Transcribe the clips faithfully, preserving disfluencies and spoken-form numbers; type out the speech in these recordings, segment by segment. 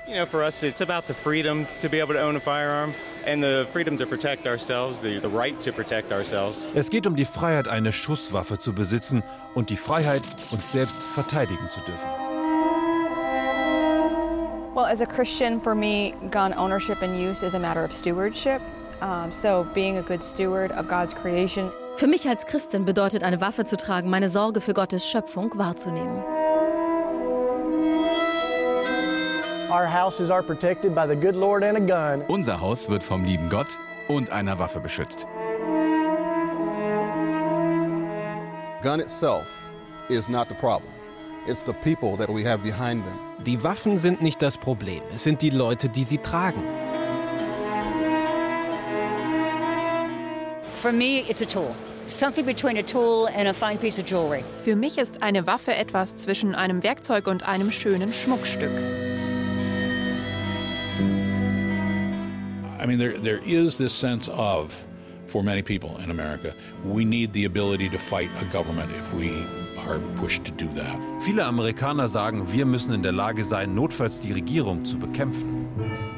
You know, for us, it's about the freedom to be able to own a firearm and the freedom to protect ourselves, the, the right to protect ourselves. Es geht um die Freiheit, eine Schusswaffe zu besitzen und die Freiheit, uns selbst verteidigen zu dürfen. Well, as a Christian, for me, gun ownership and use is a matter of stewardship. Um, so being a good steward of God's creation. Für mich als Christin bedeutet eine Waffe zu tragen, meine Sorge für Gottes Schöpfung wahrzunehmen. Our houses are protected by the good Lord and a gun. Unser Haus wird vom lieben Gott und einer Waffe beschützt. Gun itself is not the problem. It's the people that we have behind them. Die Waffen sind nicht das Problem, es sind die Leute, die sie tragen. For me, it's a tool. Something between a tool and a fine piece of jewelry. Für mich ist eine Waffe etwas zwischen einem Werkzeug und einem schönen Schmuckstück. I mean, there there is this sense of, for many people in America, we need the ability to fight a government if we are pushed to do that. Viele Amerikaner sagen, wir müssen in der Lage sein, notfalls die Regierung zu bekämpfen.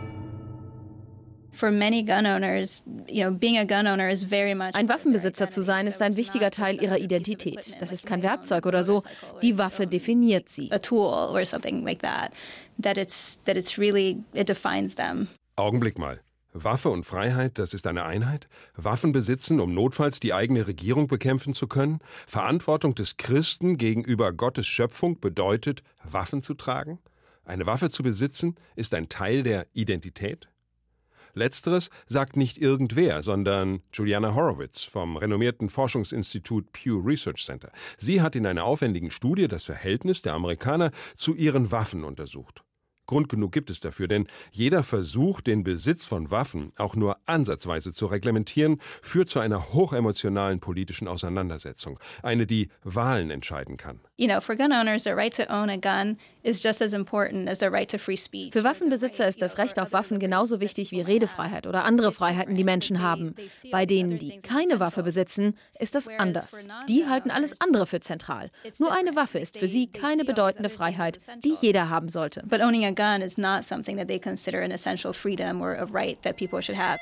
For many gun owners, you know, being a gun owner is very much. Ein Waffenbesitzer zu sein, ist ein wichtiger Teil ihrer Identität. Das ist kein Werkzeug oder so. Die Waffe definiert sie. A tool or something like that. That it's that it's really it defines them. Augenblick mal. Waffe und Freiheit, das ist eine Einheit? Waffen besitzen, um notfalls die eigene Regierung bekämpfen zu können? Verantwortung des Christen gegenüber Gottes Schöpfung bedeutet, Waffen zu tragen? Eine Waffe zu besitzen, ist ein Teil der Identität? Letzteres sagt nicht irgendwer, sondern Juliana Horowitz vom renommierten Forschungsinstitut Pew Research Center. Sie hat in einer aufwendigen Studie das Verhältnis der Amerikaner zu ihren Waffen untersucht. Grund genug gibt es dafür, denn jeder Versuch, den Besitz von Waffen auch nur ansatzweise zu reglementieren, führt zu einer hochemotionalen politischen Auseinandersetzung, eine, die Wahlen entscheiden kann. You know, for gun owners, the right to own a gun is just as important as the right to free speech. Für Waffenbesitzer ist das Recht auf Waffen genauso wichtig wie Redefreiheit oder andere Freiheiten, die Menschen haben. Bei denen, die keine Waffe besitzen, ist das anders. Die halten alles andere für zentral. Nur eine Waffe ist für sie keine bedeutende Freiheit, die jeder haben sollte. But owning a gun is not something that they consider an essential freedom or a right that people should have.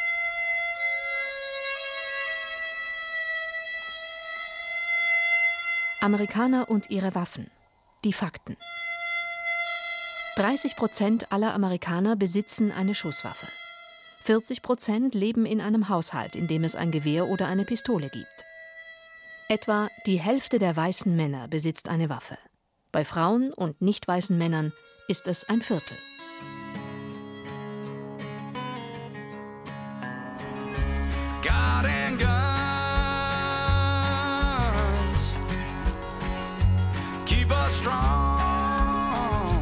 Amerikaner und ihre Waffen. Die Fakten. dreißig Prozent aller Amerikaner besitzen eine Schusswaffe. vierzig Prozent leben in einem Haushalt, in dem es ein Gewehr oder eine Pistole gibt. Etwa die Hälfte der weißen Männer besitzt eine Waffe. Bei Frauen und nicht weißen Männern ist es ein Viertel. God and guns keep us strong.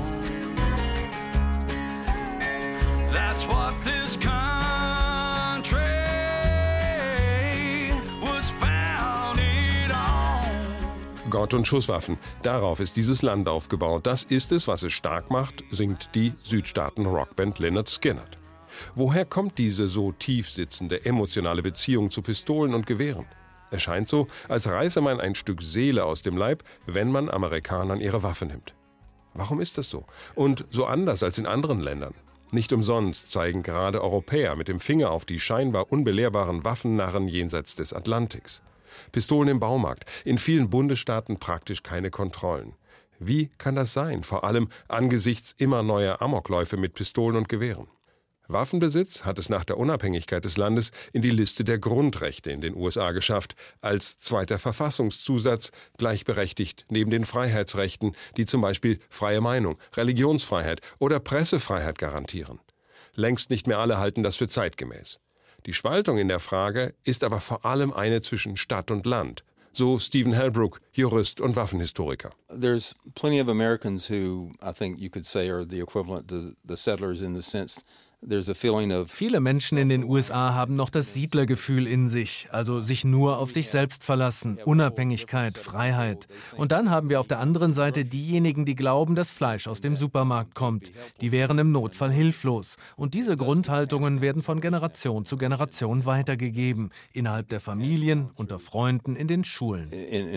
That's what this country was founded on. Gott und Schusswaffen, darauf ist dieses Land aufgebaut. Das ist es, was es stark macht, singt die Südstaaten-Rockband Lynyrd Skynyrd. Woher kommt diese so tief sitzende, emotionale Beziehung zu Pistolen und Gewehren? Es scheint so, als reiße man ein Stück Seele aus dem Leib, wenn man Amerikanern ihre Waffe nimmt. Warum ist das so? Und so anders als in anderen Ländern? Nicht umsonst zeigen gerade Europäer mit dem Finger auf die scheinbar unbelehrbaren Waffennarren jenseits des Atlantiks. Pistolen im Baumarkt, in vielen Bundesstaaten praktisch keine Kontrollen. Wie kann das sein, vor allem angesichts immer neuer Amokläufe mit Pistolen und Gewehren? Waffenbesitz hat es nach der Unabhängigkeit des Landes in die Liste der Grundrechte in den U S A geschafft, als zweiter Verfassungszusatz, gleichberechtigt neben den Freiheitsrechten, die zum Beispiel freie Meinung, Religionsfreiheit oder Pressefreiheit garantieren. Längst nicht mehr alle halten das für zeitgemäß. Die Spaltung in der Frage ist aber vor allem eine zwischen Stadt und Land, so Stephen Hellbrook, Jurist und Waffenhistoriker. There's plenty of Americans who I think you could say are the equivalent to the settlers in the sense Viele Menschen in den U S A haben noch das Siedlergefühl in sich, also sich nur auf sich selbst verlassen, Unabhängigkeit, Freiheit. Und dann haben wir auf der anderen Seite diejenigen, die glauben, dass Fleisch aus dem Supermarkt kommt. Die wären im Notfall hilflos. Und diese Grundhaltungen werden von Generation zu Generation weitergegeben, innerhalb der Familien, unter Freunden, in den Schulen.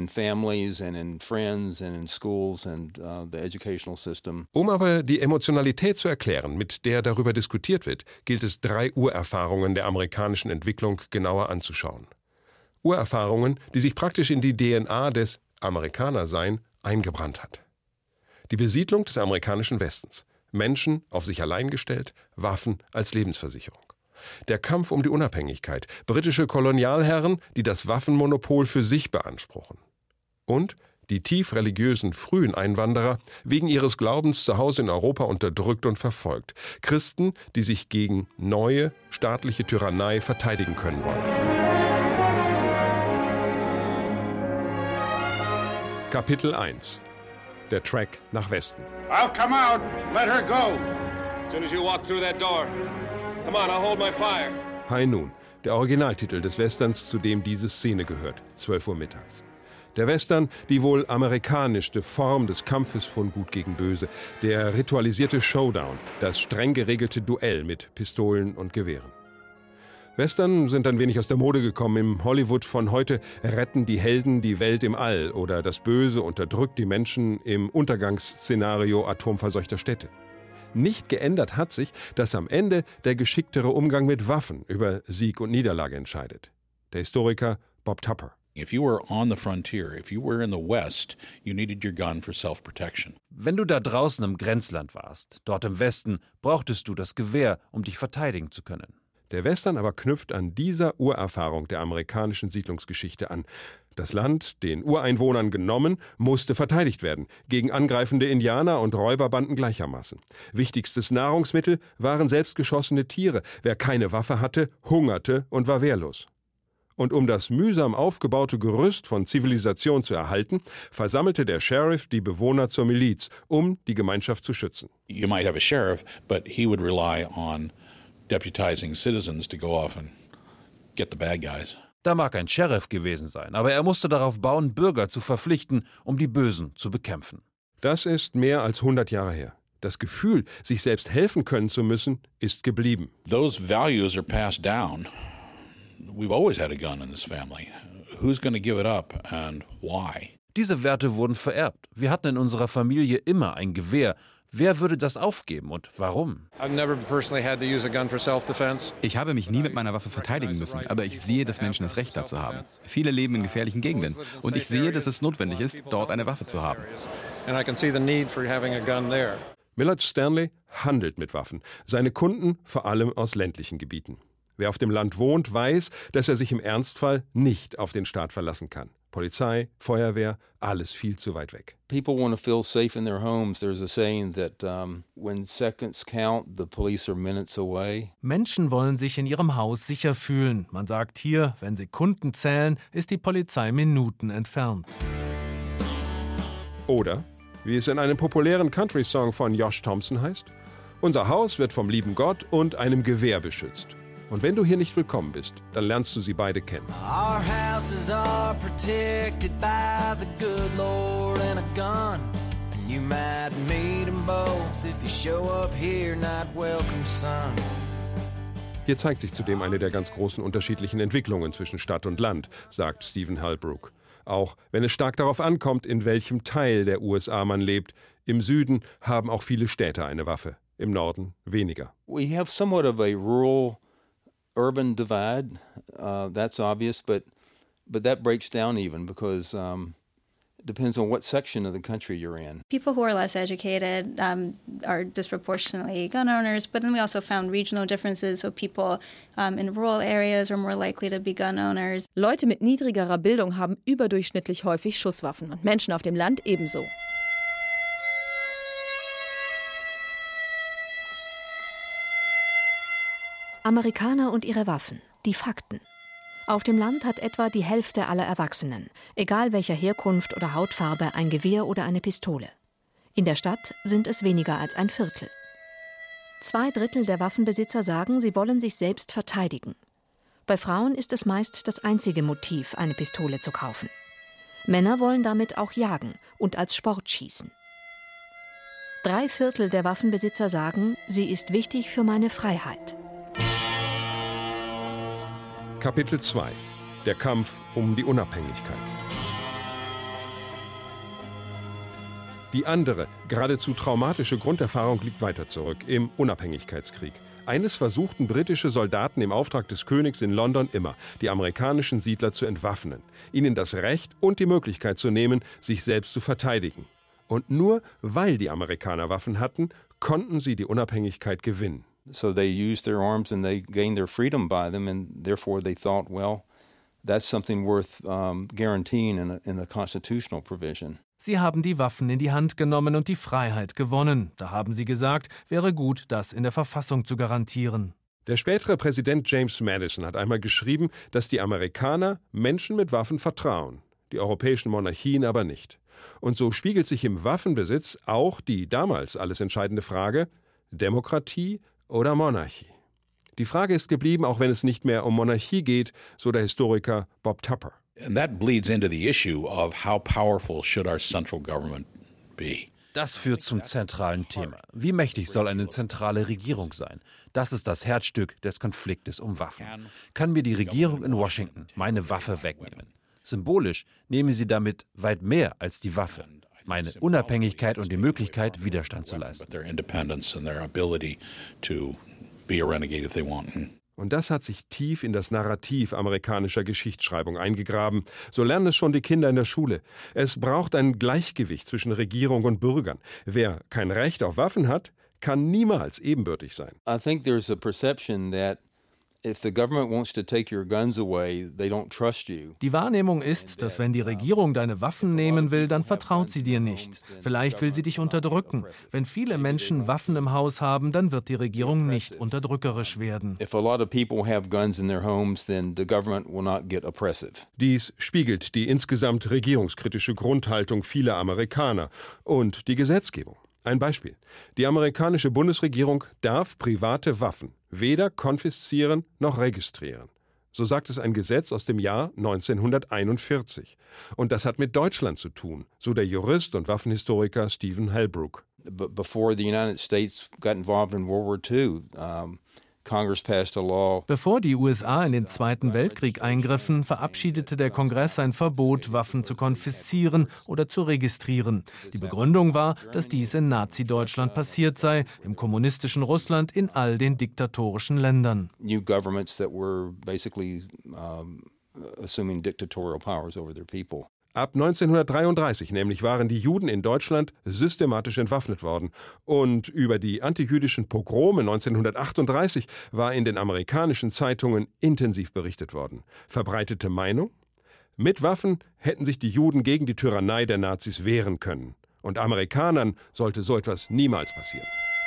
Um aber die Emotionalität zu erklären, mit der darüber diskutiert wird, gilt es, drei Urerfahrungen der amerikanischen Entwicklung genauer anzuschauen. Urerfahrungen, die sich praktisch in die D N A des Amerikanersein eingebrannt hat. Die Besiedlung des amerikanischen Westens. Menschen auf sich allein gestellt, Waffen als Lebensversicherung. Der Kampf um die Unabhängigkeit, britische Kolonialherren, die das Waffenmonopol für sich beanspruchen. Und die tief religiösen frühen Einwanderer, wegen ihres Glaubens zu Hause in Europa unterdrückt und verfolgt. Christen, die sich gegen neue staatliche Tyrannei verteidigen können wollen. Kapitel eins. Der Trek nach Westen. I'll come out. Let her go. As soon as you walk through that door. Come on, I'll hold my fire. High Noon, der Originaltitel des Westerns, zu dem diese Szene gehört, zwölf Uhr mittags. Der Western, die wohl amerikanischste Form des Kampfes von Gut gegen Böse, der ritualisierte Showdown, das streng geregelte Duell mit Pistolen und Gewehren. Western sind ein wenig aus der Mode gekommen. Im Hollywood von heute retten die Helden die Welt im All oder das Böse unterdrückt die Menschen im Untergangsszenario atomverseuchter Städte. Nicht geändert hat sich, dass am Ende der geschicktere Umgang mit Waffen über Sieg und Niederlage entscheidet. Der Historiker Bob Tupper. If you were on the frontier, if you were in the West, you needed your gun for self-protection. Wenn du da draußen im Grenzland warst, dort im Westen, brauchtest du das Gewehr, um dich verteidigen zu können. Der Western aber knüpft an dieser Urerfahrung der amerikanischen Siedlungsgeschichte an. Das Land, den Ureinwohnern genommen, musste verteidigt werden, gegen angreifende Indianer und Räuberbanden gleichermaßen. Wichtigstes Nahrungsmittel waren selbstgeschossene Tiere. Wer keine Waffe hatte, hungerte und war wehrlos. Und um das mühsam aufgebaute Gerüst von Zivilisation zu erhalten, versammelte der Sheriff die Bewohner zur Miliz, um die Gemeinschaft zu schützen. You might have a sheriff, but he would rely on deputizing citizens to go off and get the bad guys. Da mag ein Sheriff gewesen sein, aber er musste darauf bauen, Bürger zu verpflichten, um die Bösen zu bekämpfen. Das ist mehr als hundert Jahre her. Das Gefühl, sich selbst helfen können zu müssen, ist geblieben. Those values are passed down. We've always had a gun in this family. Who's going to give it up and why? Diese Werte wurden vererbt. Wir hatten in unserer Familie immer ein Gewehr. Wer würde das aufgeben und warum? Ich habe mich nie mit meiner Waffe verteidigen müssen, aber ich sehe, dass Menschen das Recht dazu haben. Viele leben in gefährlichen Gegenden und ich sehe, dass es notwendig ist, dort eine Waffe zu haben. Millard Stanley handelt mit Waffen. Seine Kunden vor allem aus ländlichen Gebieten. Wer auf dem Land wohnt, weiß, dass er sich im Ernstfall nicht auf den Staat verlassen kann. Polizei, Feuerwehr, alles viel zu weit weg. People want to feel safe in their homes. There's a saying that um, when seconds count, the police are minutes away. Menschen wollen sich in ihrem Haus sicher fühlen. Man sagt hier, wenn Sekunden zählen, ist die Polizei Minuten entfernt. Oder, wie es in einem populären Country-Song von Josh Thompson heißt, unser Haus wird vom lieben Gott und einem Gewehr beschützt. Und wenn du hier nicht willkommen bist, dann lernst du sie beide kennen. Our houses are protected by the good Lord and a gun. And you might meet them both if you show up here, not welcome, son. Hier zeigt sich zudem eine der ganz großen unterschiedlichen Entwicklungen zwischen Stadt und Land, sagt Stephen Halbrook. Auch wenn es stark darauf ankommt, in welchem Teil der U S A man lebt. Im Süden haben auch viele Städte eine Waffe, im Norden weniger. We have somewhat of a rural urban divide, uh, that's obvious, but but that breaks down even because um, it depends on what section of the country you're in. People who are less educated um, are disproportionately gun owners, but then we also found regional differences, so people um, in rural areas are more likely to be gun owners. Leute mit niedrigerer Bildung haben überdurchschnittlich häufig Schusswaffen und Menschen auf dem Land ebenso. Amerikaner und ihre Waffen, die Fakten. Auf dem Land hat etwa die Hälfte aller Erwachsenen, egal welcher Herkunft oder Hautfarbe, ein Gewehr oder eine Pistole. In der Stadt sind es weniger als ein Viertel. Zwei Drittel der Waffenbesitzer sagen, sie wollen sich selbst verteidigen. Bei Frauen ist es meist das einzige Motiv, eine Pistole zu kaufen. Männer wollen damit auch jagen und als Sport schießen. Drei Viertel der Waffenbesitzer sagen, sie ist wichtig für meine Freiheit. Kapitel zwei. Der Kampf um die Unabhängigkeit. Die andere, geradezu traumatische Grunderfahrung liegt weiter zurück, im Unabhängigkeitskrieg. Eines versuchten britische Soldaten im Auftrag des Königs in London immer, die amerikanischen Siedler zu entwaffnen, ihnen das Recht und die Möglichkeit zu nehmen, sich selbst zu verteidigen. Und nur weil die Amerikaner Waffen hatten, konnten sie die Unabhängigkeit gewinnen. So they used their arms and they gained their freedom by them, and therefore they thought, well, that's something worth um, guaranteeing in a, in a constitutional provision. Sie haben die Waffen in die Hand genommen und die Freiheit gewonnen. Da haben sie gesagt, wäre gut, das in der Verfassung zu garantieren. Der spätere Präsident James Madison hat einmal geschrieben, dass die Amerikaner Menschen mit Waffen vertrauen, die europäischen Monarchien aber nicht. Und so spiegelt sich im Waffenbesitz auch die damals alles entscheidende Frage: Demokratie oder Monarchie? Die Frage ist geblieben, auch wenn es nicht mehr um Monarchie geht, so der Historiker Bob Tupper. And that bleeds into the issue of how powerful should our central government be. Das führt zum zentralen Thema. Wie mächtig soll eine zentrale Regierung sein? Das ist das Herzstück des Konfliktes um Waffen. Kann mir die Regierung in Washington meine Waffe wegnehmen? Symbolisch nehme sie damit weit mehr als die Waffe: meine Unabhängigkeit und die Möglichkeit, Widerstand zu leisten. Und das hat sich tief in das Narrativ amerikanischer Geschichtsschreibung eingegraben. So lernen es schon die Kinder in der Schule. Es braucht ein Gleichgewicht zwischen Regierung und Bürgern. Wer kein Recht auf Waffen hat, kann niemals ebenbürtig sein. I think there's a perception that if the government wants to take your guns away, they don't trust you. Die Wahrnehmung ist, dass wenn die Regierung deine Waffen nehmen will, dann vertraut sie dir nicht. Vielleicht will sie dich unterdrücken. Wenn viele Menschen Waffen im Haus haben, dann wird die Regierung nicht unterdrückerisch werden. If a lot of people have guns in their homes, then the government will not get oppressive. Dies spiegelt die insgesamt regierungskritische Grundhaltung vieler Amerikaner und die Gesetzgebung. Ein Beispiel: Die amerikanische Bundesregierung darf private Waffen weder konfiszieren noch registrieren. So sagt es ein Gesetz aus dem Jahr neunzehnhunderteinundvierzig. Und das hat mit Deutschland zu tun, so der Jurist und Waffenhistoriker Stephen Halbrook. Before the United States got involved in World War Two, um, Congress passed a law. Bevor die U S A in den Zweiten Weltkrieg eingriffen, verabschiedete der Kongress ein Verbot, Waffen zu konfiszieren oder zu registrieren. Die Begründung war, dass dies in Nazi-Deutschland passiert sei, im kommunistischen Russland, in all den diktatorischen Ländern. New governments that were basically um, assuming dictatorial powers over their people. Ab neunzehnhundertdreiunddreißig nämlich waren die Juden in Deutschland systematisch entwaffnet worden. Und über die antijüdischen Pogrome neunzehnhundertachtunddreißig war in den amerikanischen Zeitungen intensiv berichtet worden. Verbreitete Meinung: Mit Waffen hätten sich die Juden gegen die Tyrannei der Nazis wehren können. Und Amerikanern sollte so etwas niemals passieren.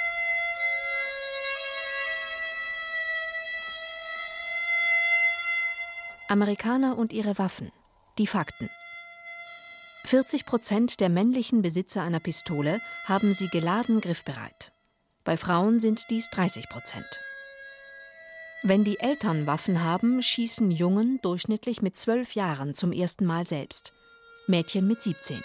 Amerikaner und ihre Waffen. Die Fakten. vierzig Prozent der männlichen Besitzer einer Pistole haben sie geladen griffbereit. Bei Frauen sind dies dreißig Prozent. Wenn die Eltern Waffen haben, schießen Jungen durchschnittlich mit zwölf Jahren zum ersten Mal selbst. Mädchen mit siebzehn.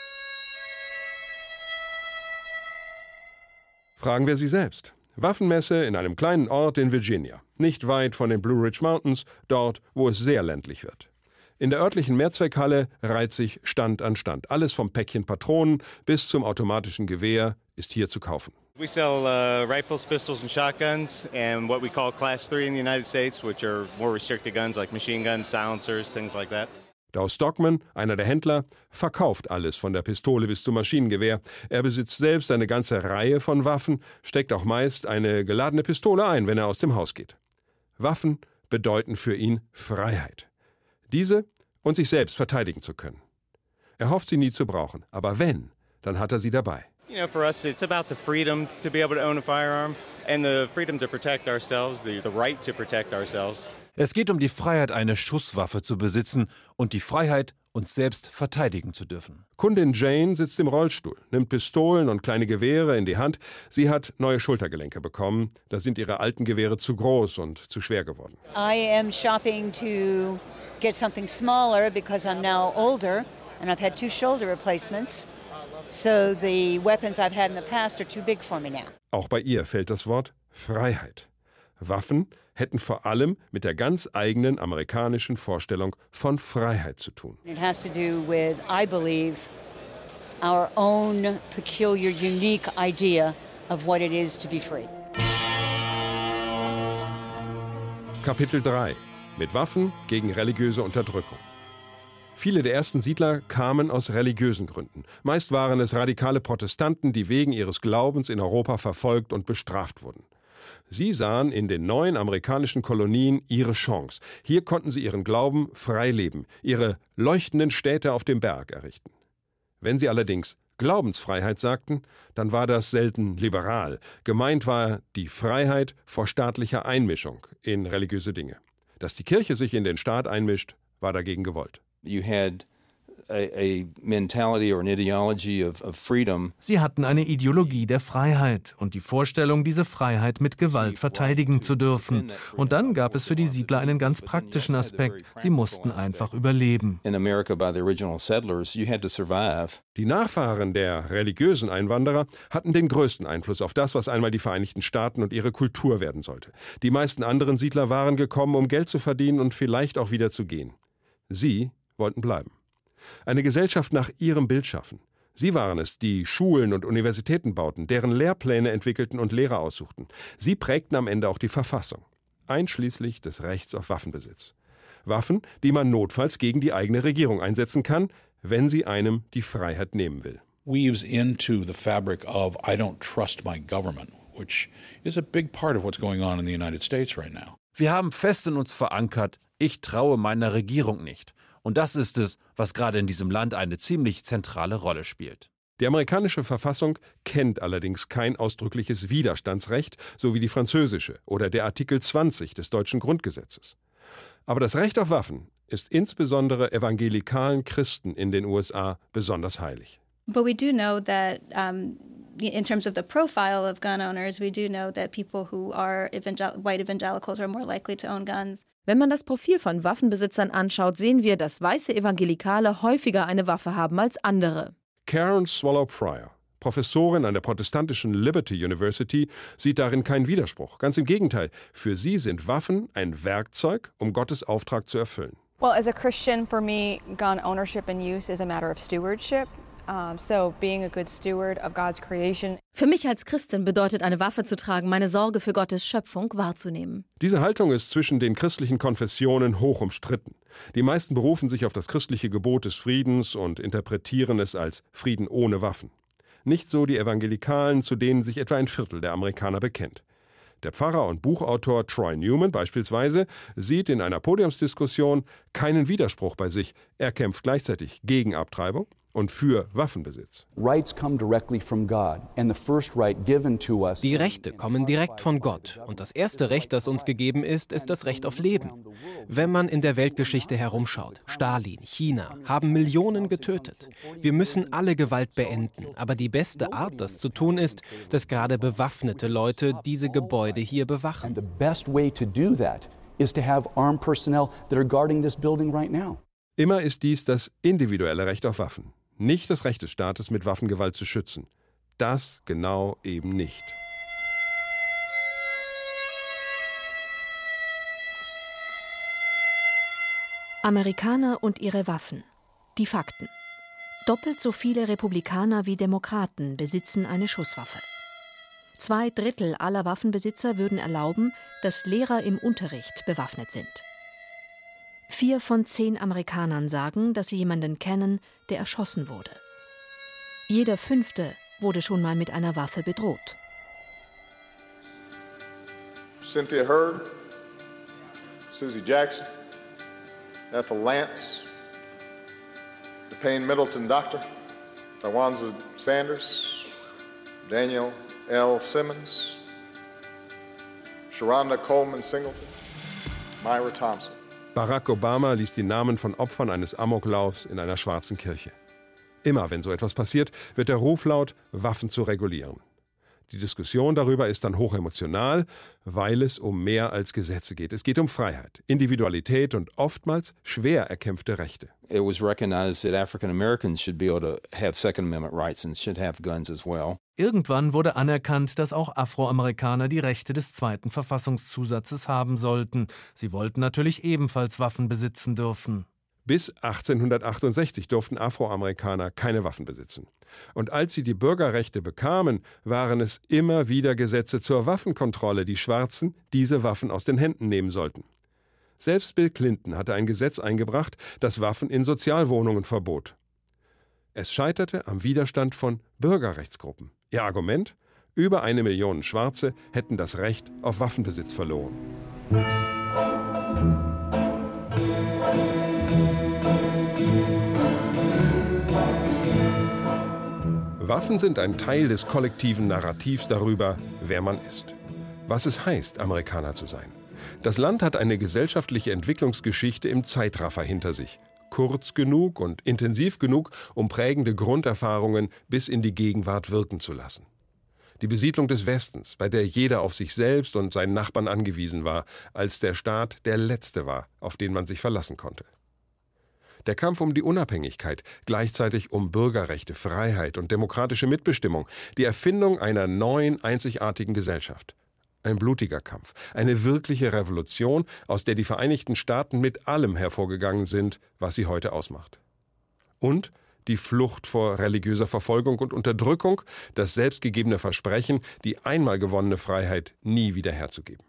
Fragen wir sie selbst. Waffenmesse in einem kleinen Ort in Virginia, nicht weit von den Blue Ridge Mountains, dort, wo es sehr ländlich wird. In der örtlichen Mehrzweckhalle reiht sich Stand an Stand. Alles vom Päckchen Patronen bis zum automatischen Gewehr ist hier zu kaufen. We sell uh, rifles, pistols and shotguns and what we call class three in the United States, which are more restricted guns like machine guns, silencers, things like that. Dow Stockman, einer der Händler, verkauft alles von der Pistole bis zum Maschinengewehr. Er besitzt selbst eine ganze Reihe von Waffen, steckt auch meist eine geladene Pistole ein, wenn er aus dem Haus geht. Waffen bedeuten für ihn Freiheit. Diese und sich selbst verteidigen zu können. Er hofft, sie nie zu brauchen, aber wenn, dann hat er sie dabei. You know, for us, it's about the freedom to be able to own a firearm and the freedom to protect ourselves, the, the right to protect ourselves. Es geht um die Freiheit, eine Schusswaffe zu besitzen und die Freiheit, uns selbst verteidigen zu dürfen. Kundin Jane sitzt im Rollstuhl, nimmt Pistolen und kleine Gewehre in die Hand. Sie hat neue Schultergelenke bekommen. Da sind ihre alten Gewehre zu groß und zu schwer geworden. I am shopping to get something smaller because I'm now older and I've had two shoulder replacements. So the weapons I've had in the past are too big for me now. Auch bei ihr fällt das Wort Freiheit. Waffen hätten vor allem mit der ganz eigenen amerikanischen Vorstellung von Freiheit zu tun. It has to do with, I believe, our own peculiar, unique idea of what it is to be free. Kapitel drei. Mit Waffen gegen religiöse Unterdrückung. Viele der ersten Siedler kamen aus religiösen Gründen. Meist waren es radikale Protestanten, die wegen ihres Glaubens in Europa verfolgt und bestraft wurden. Sie sahen in den neuen amerikanischen Kolonien ihre Chance. Hier konnten sie ihren Glauben frei leben, ihre leuchtenden Städte auf dem Berg errichten. Wenn sie allerdings Glaubensfreiheit sagten, dann war das selten liberal. Gemeint war die Freiheit vor staatlicher Einmischung in religiöse Dinge. Dass die Kirche sich in den Staat einmischt, war dagegen gewollt. You had a, a mentality or an ideology of, of freedom. Sie hatten eine Ideologie der Freiheit und die Vorstellung, diese Freiheit mit Gewalt verteidigen zu dürfen. Und dann gab es für die Siedler einen ganz praktischen Aspekt. Sie mussten einfach überleben. In America by the original settlers, you had to survive. Die Nachfahren der religiösen Einwanderer hatten den größten Einfluss auf das, was einmal die Vereinigten Staaten und ihre Kultur werden sollte. Die meisten anderen Siedler waren gekommen, um Geld zu verdienen und vielleicht auch wieder zu gehen. Sie wollten bleiben. Eine Gesellschaft nach ihrem Bild schaffen. Sie waren es, die Schulen und Universitäten bauten, deren Lehrpläne entwickelten und Lehrer aussuchten. Sie prägten am Ende auch die Verfassung, einschließlich des Rechts auf Waffenbesitz. Waffen, die man notfalls gegen die eigene Regierung einsetzen kann, wenn sie einem die Freiheit nehmen will. Weaves into the fabric of I don't trust my government, which is a big part of what's going on in the United States right now. Wir haben fest in uns verankert, ich traue meiner Regierung nicht. Und das ist es, was gerade in diesem Land eine ziemlich zentrale Rolle spielt. Die amerikanische Verfassung kennt allerdings kein ausdrückliches Widerstandsrecht, so wie die französische oder der Artikel zwanzig des deutschen Grundgesetzes. Aber das Recht auf Waffen ist insbesondere evangelikalen Christen in den U S A besonders heilig. But we do know that um in terms of the profile of gun owners, we do know that people who are evangel- white evangelicals are more likely to own guns. Wenn man das Profil von Waffenbesitzern anschaut, sehen wir, dass weiße Evangelikale häufiger eine Waffe haben als andere. Karen Swallow Prior, Professorin an der protestantischen Liberty University, sieht darin keinen Widerspruch. Ganz im Gegenteil, für sie sind Waffen ein Werkzeug, um Gottes Auftrag zu erfüllen. Well, as a Christian, for me, gun ownership and use is a matter of stewardship. Um, so being a good steward of God's creation. Für mich als Christin bedeutet eine Waffe zu tragen, meine Sorge für Gottes Schöpfung wahrzunehmen. Diese Haltung ist zwischen den christlichen Konfessionen hoch umstritten. Die meisten berufen sich auf das christliche Gebot des Friedens und interpretieren es als Frieden ohne Waffen. Nicht so die Evangelikalen, zu denen sich etwa ein Viertel der Amerikaner bekennt. Der Pfarrer und Buchautor Troy Newman beispielsweise sieht in einer Podiumsdiskussion keinen Widerspruch bei sich. Er kämpft gleichzeitig gegen Abtreibung und für Waffenbesitz. Die Rechte kommen direkt von Gott. Und das erste Recht, das uns gegeben ist, ist das Recht auf Leben. Wenn man in der Weltgeschichte herumschaut, Stalin, China, haben Millionen getötet. Wir müssen alle Gewalt beenden. Aber die beste Art, das zu tun, ist, dass gerade bewaffnete Leute diese Gebäude hier bewachen. Immer ist dies das individuelle Recht auf Waffen. Nicht das Recht des Staates, mit Waffengewalt zu schützen. Das genau eben nicht. Amerikaner und ihre Waffen. Die Fakten. Doppelt so viele Republikaner wie Demokraten besitzen eine Schusswaffe. Zwei Drittel aller Waffenbesitzer würden erlauben, dass Lehrer im Unterricht bewaffnet sind. Vier von zehn Amerikanern sagen, dass sie jemanden kennen, der erschossen wurde. Jeder Fünfte wurde schon mal mit einer Waffe bedroht. Cynthia Hurd, Susie Jackson, Ethel Lance, the Payne Middleton Doctor, Tawanza Sanders, Daniel L. Simmons, Sharonda Coleman Singleton, Myra Thompson. Barack Obama liest die Namen von Opfern eines Amoklaufs in einer schwarzen Kirche. Immer wenn so etwas passiert, wird der Ruf laut, Waffen zu regulieren. Die Diskussion darüber ist dann hochemotional, weil es um mehr als Gesetze geht. Es geht um Freiheit, Individualität und oftmals schwer erkämpfte Rechte. It was recognized that African Americans should be able to have Second Amendment rights and should have guns as well. Irgendwann wurde anerkannt, dass auch Afroamerikaner die Rechte des zweiten Verfassungszusatzes haben sollten. Sie wollten natürlich ebenfalls Waffen besitzen dürfen. Bis achtzehnhundertachtundsechzig durften Afroamerikaner keine Waffen besitzen. Und als sie die Bürgerrechte bekamen, waren es immer wieder Gesetze zur Waffenkontrolle, die Schwarzen diese Waffen aus den Händen nehmen sollten. Selbst Bill Clinton hatte ein Gesetz eingebracht, das Waffen in Sozialwohnungen verbot. Es scheiterte am Widerstand von Bürgerrechtsgruppen. Ihr Argument? Über eine Million Schwarze hätten das Recht auf Waffenbesitz verloren. Waffen sind ein Teil des kollektiven Narrativs darüber, wer man ist. Was es heißt, Amerikaner zu sein. Das Land hat eine gesellschaftliche Entwicklungsgeschichte im Zeitraffer hinter sich. Kurz genug und intensiv genug, um prägende Grunderfahrungen bis in die Gegenwart wirken zu lassen. Die Besiedlung des Westens, bei der jeder auf sich selbst und seinen Nachbarn angewiesen war, als der Staat der letzte war, auf den man sich verlassen konnte. Der Kampf um die Unabhängigkeit, gleichzeitig um Bürgerrechte, Freiheit und demokratische Mitbestimmung, die Erfindung einer neuen, einzigartigen Gesellschaft. Ein blutiger Kampf, eine wirkliche Revolution, aus der die Vereinigten Staaten mit allem hervorgegangen sind, was sie heute ausmacht. Und die Flucht vor religiöser Verfolgung und Unterdrückung, das selbstgegebene Versprechen, die einmal gewonnene Freiheit nie wieder herzugeben.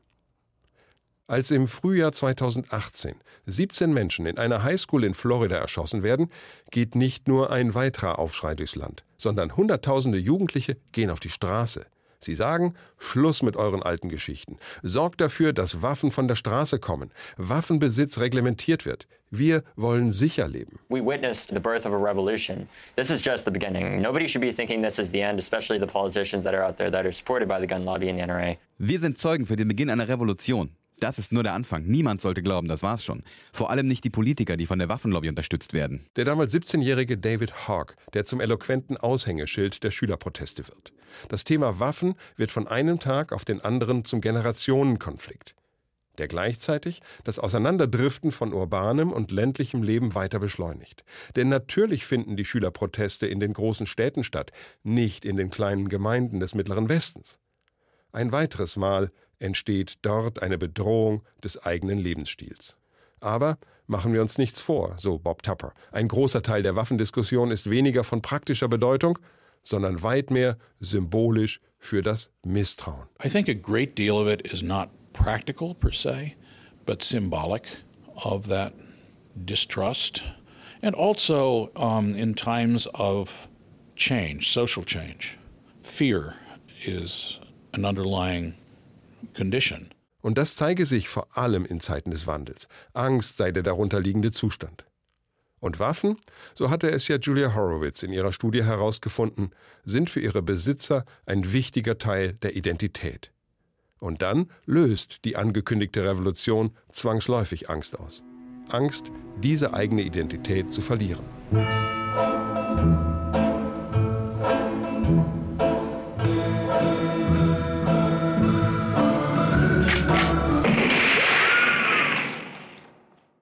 Als im Frühjahr zweitausendachtzehn siebzehn Menschen in einer Highschool in Florida erschossen werden, geht nicht nur ein weiterer Aufschrei durchs Land, sondern Hunderttausende Jugendliche gehen auf die Straße. Sie sagen, Schluss mit euren alten Geschichten. Sorgt dafür, dass Waffen von der Straße kommen, Waffenbesitz reglementiert wird. Wir wollen sicher leben. We witnessed the birth of a revolution. This is just the beginning. Nobody should be thinking this is the end, especially the politicians that are out there that are supported by the gun lobby and the N R A. Wir sind Zeugen für den Beginn einer Revolution. Das ist nur der Anfang. Niemand sollte glauben, das war's schon. Vor allem nicht die Politiker, die von der Waffenlobby unterstützt werden. Der damals siebzehnjährige David Hogg, der zum eloquenten Aushängeschild der Schülerproteste wird. Das Thema Waffen wird von einem Tag auf den anderen zum Generationenkonflikt, der gleichzeitig das Auseinanderdriften von urbanem und ländlichem Leben weiter beschleunigt. Denn natürlich finden die Schülerproteste in den großen Städten statt, nicht in den kleinen Gemeinden des Mittleren Westens. Ein weiteres Mal entsteht dort eine Bedrohung des eigenen Lebensstils. Aber machen wir uns nichts vor, so Bob Tupper. Ein großer Teil der Waffendiskussion ist weniger von praktischer Bedeutung, sondern weit mehr symbolisch für das Misstrauen. I think a great deal of it is not practical per se, but symbolic of that distrust. And also um, in times of change, social change, fear is an underlying condition. Und das zeige sich vor allem in Zeiten des Wandels. Angst sei der darunterliegende Zustand. Und Waffen, so hatte es ja Julia Horowitz in ihrer Studie herausgefunden, sind für ihre Besitzer ein wichtiger Teil der Identität. Und dann löst die angekündigte Revolution zwangsläufig Angst aus. Angst, diese eigene Identität zu verlieren.